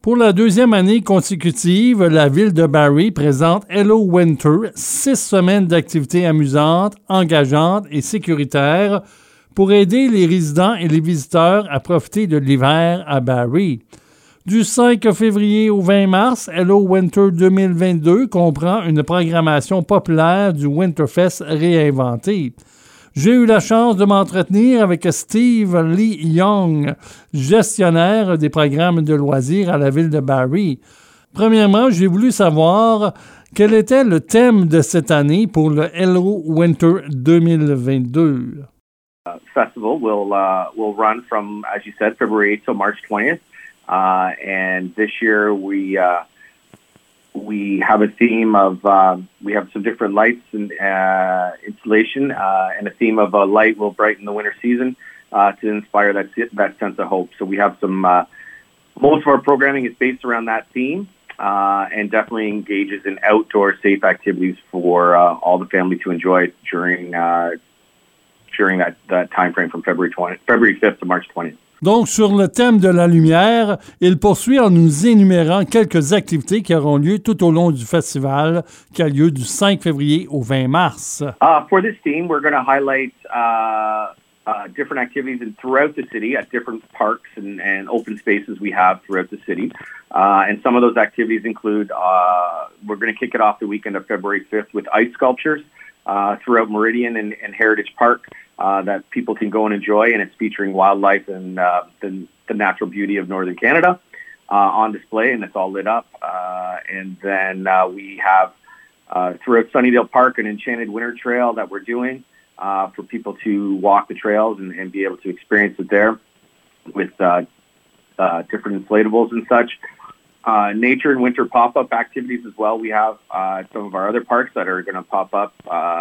Pour la deuxième année consécutive, la ville de Barrie présente Hello Winter, 6 semaines d'activités amusantes, engageantes et sécuritaires pour aider les résidents et les visiteurs à profiter de l'hiver à Barrie. Du 5 février au 20 mars, Hello Winter 2022 comprend une programmation populaire du Winterfest réinventé. J'ai eu la chance de m'entretenir avec Steve Lee Young, gestionnaire des programmes de loisirs à la ville de Barrie. Premièrement, j'ai voulu savoir quel était le thème de cette année pour le Hello Winter 2022. Festival will run from, as you said, February 8th till March 20th. And this year we have a theme of, we have some different lights and installation, and a theme of light will brighten the winter season to inspire that sense of hope. So we have some, most of our programming is based around that theme and definitely engages in outdoor safe activities for all the family to enjoy during that time frame from February 5th to March 20th. Donc, sur le thème de la lumière, il poursuit en nous énumérant quelques activités qui auront lieu tout au long du festival qui a lieu du 5 février au 20 mars. For this theme, we're going to highlight different activities throughout the city at different parks and open spaces we have throughout the city. And some of those activities include, we're going to kick it off the weekend of February 5th with ice sculptures throughout Meridian and Heritage Park. That people can go and enjoy, and it's featuring wildlife and the natural beauty of Northern Canada on display, and it's all lit up. And then we have throughout Sunnydale Park an Enchanted Winter Trail that we're doing for people to walk the trails and be able to experience it there with different inflatables and such. Nature and winter pop-up activities as well. We have some of our other parks that are going to pop up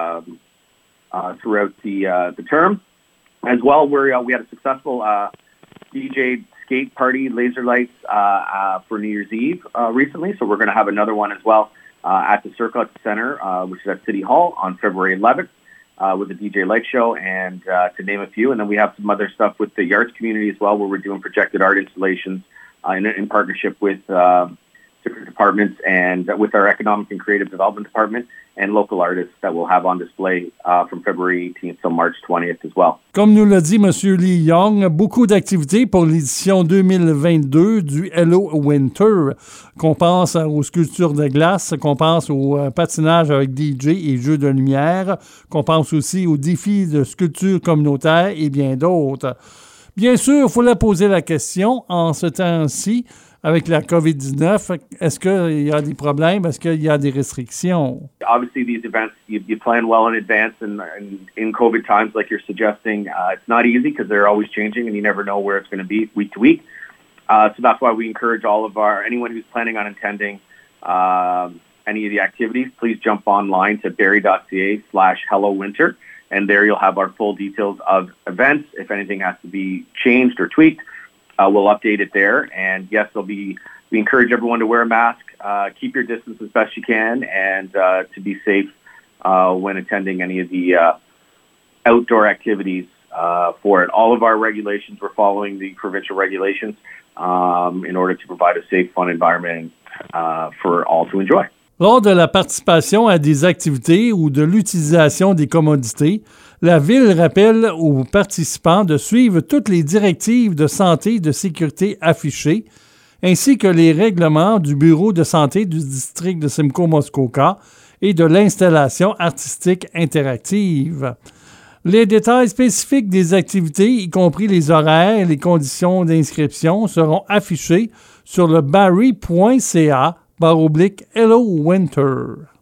throughout the term. As well, we had a successful DJ skate party, laser lights for New Year's Eve recently. So we're going to have another one as well at the Circle Center, which is at City Hall on February 11th with a DJ light show, and to name a few. And then we have some other stuff with the arts community as well, where we're doing projected art installations in partnership with different departments and with our Economic and Creative Development Department and local artists that we'll have on display from February 18th till March 20th as well. Comme nous l'a dit M. Lee Young, beaucoup d'activités pour l'édition 2022 du Hello Winter, qu'on pense aux sculptures de glace, qu'on pense au patinage avec DJ et jeux de lumière, qu'on pense aussi aux défis de sculpture communautaire et bien d'autres. Bien sûr, il faut la poser la question en ce temps-ci, avec la COVID-19, est-ce qu'il y a des problèmes? Est-ce qu'il y a des restrictions? Obviously, these events, you plan well in advance, and in COVID times, like you're suggesting, it's not easy because they're always changing and you never know where it's going to be week to week. So that's why we encourage anyone who's planning on attending any of the activities, please jump online to barrie.ca/HelloWinter, and there you'll have our full details of events. If anything has to be changed or tweaked, we'll update it there. And yes, we encourage everyone to wear a mask, keep your distance as best you can, and to be safe when attending any of the outdoor activities for it. All of our regulations, we're following the provincial regulations in order to provide a safe, fun environment for all to enjoy. Lors de la participation à des activités ou de l'utilisation des commodités, la Ville rappelle aux participants de suivre toutes les directives de santé et de sécurité affichées, ainsi que les règlements du Bureau de santé du district de Simcoe-Muskoka et de l'installation artistique interactive. Les détails spécifiques des activités, y compris les horaires et les conditions d'inscription, seront affichés sur le barrie.ca/Hello Winter.